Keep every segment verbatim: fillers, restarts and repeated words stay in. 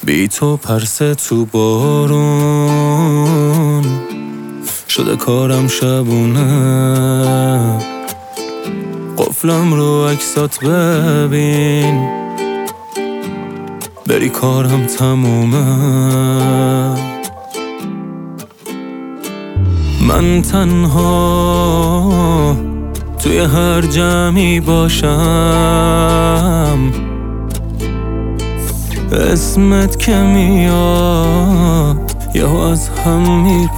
بی تو پرسه تو بارون شده کارم شبونه. قفلم رو عکسات ببین بری کارم تمومه. من تنها توی هر جمعی باشم، اسمت که میاد یهو از هم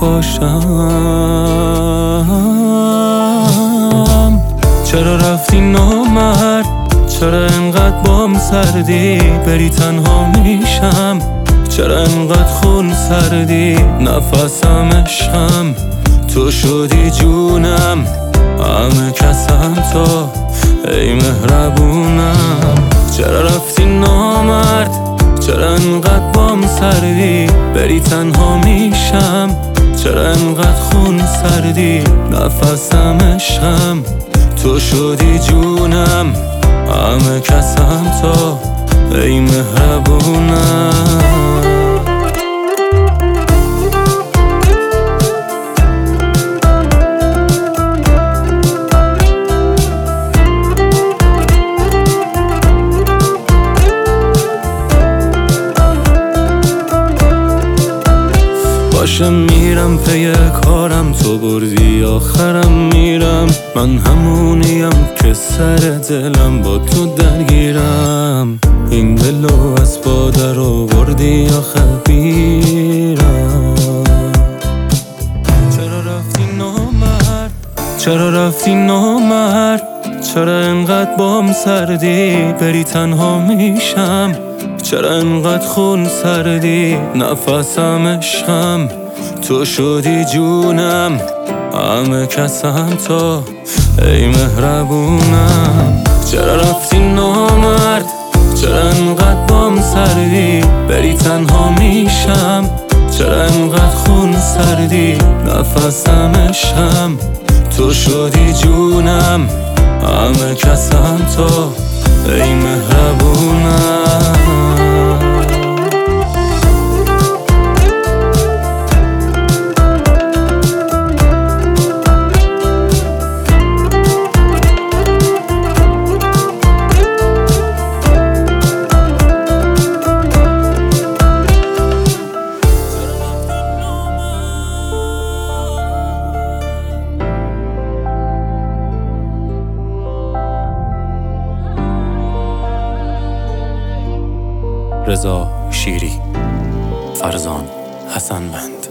میپاشم. چرا رفتی نامرد؟ چرا انقدر بام سردی؟ بری تنها میشم. چرا انقدر خون سردی؟ نفسم عشقم تو شدی جونم، همه کسم تو ای مهربونم. چرا رفتی نامرد؟ چرا انقدر بام سردی؟ بری تنها میشم. چرا انقدر خون سردی؟ نفسم عشقم تو شدی جونم، همه کسم تو ای مهربونم. باشه میرم پی کارم، تو بردی آخرم میرم. من همونیم که سر دلم با تو درگیرم. این دلو از پادر آوردی آخه بیرم. چرا رفتی نامرد؟ چرا رفتی نامرد؟ چرا انقدر بام سردی؟ بری تنها میشم. چرا انقدر خون سردی؟ نفسم عشقم تو شدی جونم، همه کسم تو ای مهربونم. چرا رفتی نامرد؟ چرا انقدر بام سردی؟ بری تنها میشم. چرا انقدر خون سردی؟ نفسم عشقم تو شدی جونم، همه کسم تو ای مهربونم. رضا شیری، فرزان حسنوند.